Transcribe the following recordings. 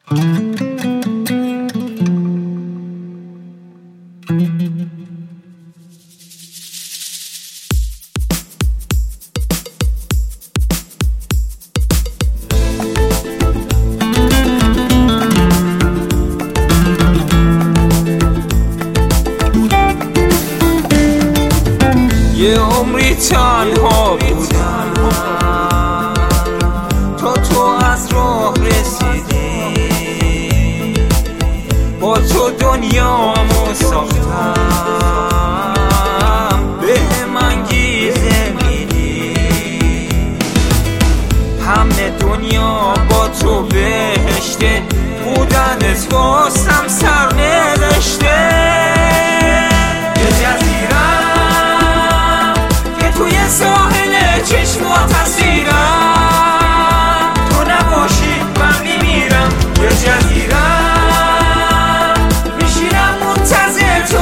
یه عمری تنها بودم تو از راه رسیدی، با تو دنیامو ساختم، به من گیزه میدی، همه دنیا با تو بهشته، بودنت واسم سر نوشته. ساحل چشمات هستیرم، تو نباشی من میمیرم. یه جزیرم میشینم منتظر تو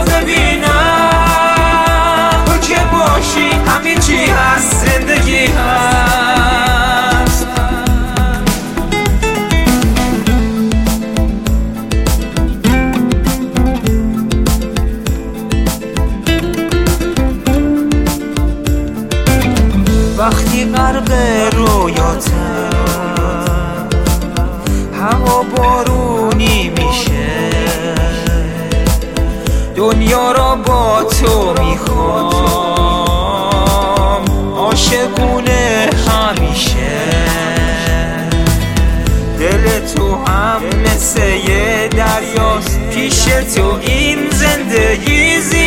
ببینم، تو که باشی همه چی هست، زندگی هست. وقتی غرق رویاتم هوا بارونی میشه، دنیا را با تو میخوام، عاشقونه همیشه. دل تو هم مثل یه دریاست، پیش تو این زندگی